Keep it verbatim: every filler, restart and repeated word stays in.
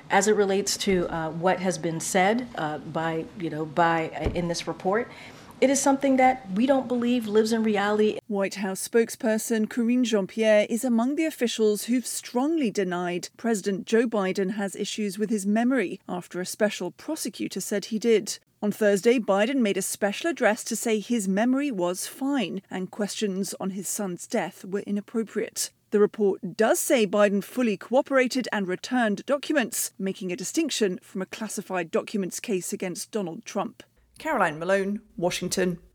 As it relates to uh, what has been said uh, by, you know, by uh, in this report, it is something that we don't believe lives in reality. White House spokesperson Karine Jean-Pierre is among the officials who've strongly denied President Joe Biden has issues with his memory after a special prosecutor said he did. On Thursday, Biden made a special address to say his memory was fine and questions on his son's death were inappropriate. The report does say Biden fully cooperated and returned documents, making a distinction from a classified documents case against Donald Trump. Caroline Malone, Washington.